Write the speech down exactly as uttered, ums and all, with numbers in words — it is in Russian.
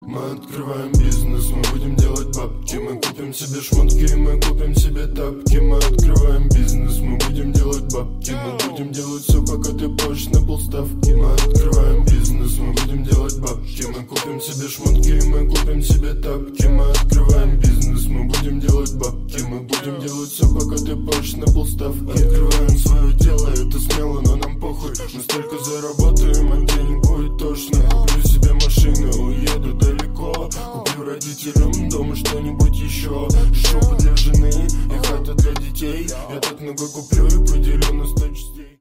Мы открываем бизнес, мы будем делать бабки. Мы купим себе шмотки, мы купим себе тапки. Мы открываем бизнес, мы будем делать бабки. Мы будем делать все, пока ты позже на полставки. Мы открываем бизнес, мы будем делать бабки. Мы купим себе шмотки, мы купим себе тапки. Мы открываем бизнес, мы будем делать бабки. Мы будем делать все, пока ты позже на полставки. Открываем свое дело, это смело, но нам похуй. Мы столько заработали,